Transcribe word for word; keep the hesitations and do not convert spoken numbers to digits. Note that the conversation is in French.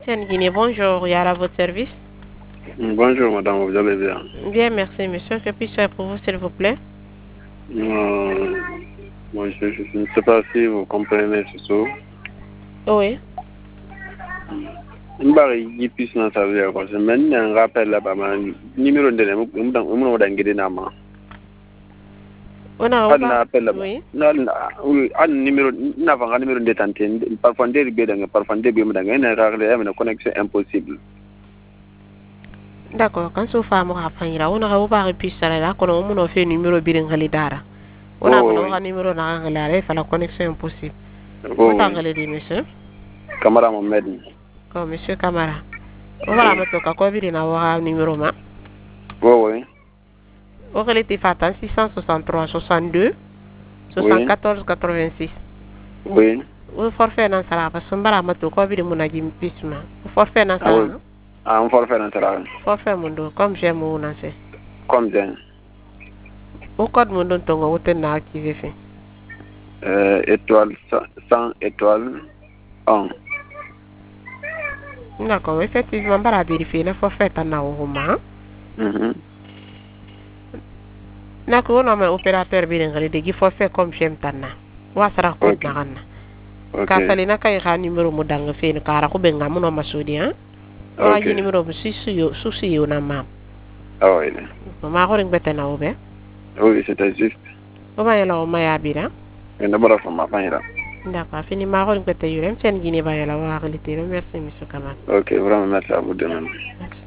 Tiens, Guinée, bonjour, Yara à votre service. Bonjour madame, vous allez bien? Bien, merci monsieur. Que puis-je faire pour vous, s'il vous plaît? Euh, moi, je, je- je ne sais pas si vous comprenez ce soir. Oui. Mbari yi puisse na ça veut dire quoi? Je mène un rappel là-bas, mais numéro de l'homme, on on on va d'enguer nama. On a On a ouvert. appel là-bas. Oui. Non, oui, un numéro, n'avant un numéro de tantine. Parfois des bidons, parfois des bidons, un erreur de une connexion impossible. D'accord, quand on fait un rappel, on a ouvert et puis ça là, quand on a fait un numéro bilingue dara. On a Oh, un numéro dans l'anglais, il fait la connexion impossible. oh, On t'a anglais dit monsieur. camarade Mohamed. Comme monsieur Camara. On va la mettre au cas où il y a un numéro ma. Oh, oui. On va l'été fatal six cent soixante-trois soixante-deux soixante-quatorze quatre-vingt-six. Oui. O forfait nan sara parce que mbara mato ko bi mun aji pisma. O forfait nan Ah sara. oui. Ah, on forfait dans ça. Forfait mun do comme j'aime mon ancien. Combien? O code mun don tongo woten na activer fin. Euh, étoile cent étoiles un. D'accord, effectivement mbara vérifier le forfait tan na o ma. Mhm. Nako on a opérateur bi ngale de gi forfait comme j'aime tan na. Wa sara ko na kan. Ka sali na kay ga numéro mu dang fe ni kara ko be ngam no masudi hein. Ora ji numéro bu si yo su si yo na mam. Ah oui. Ma ko ring bete na obe. Oui, c'était juste. O ba yela o maya bi na. Et d'abord, ça m'a pas D'accord, fini ma ko ring bete yurem sen gini ba yela wa reality. Merci monsieur Kamal. Ok, vraiment merci à vous de même. Merci.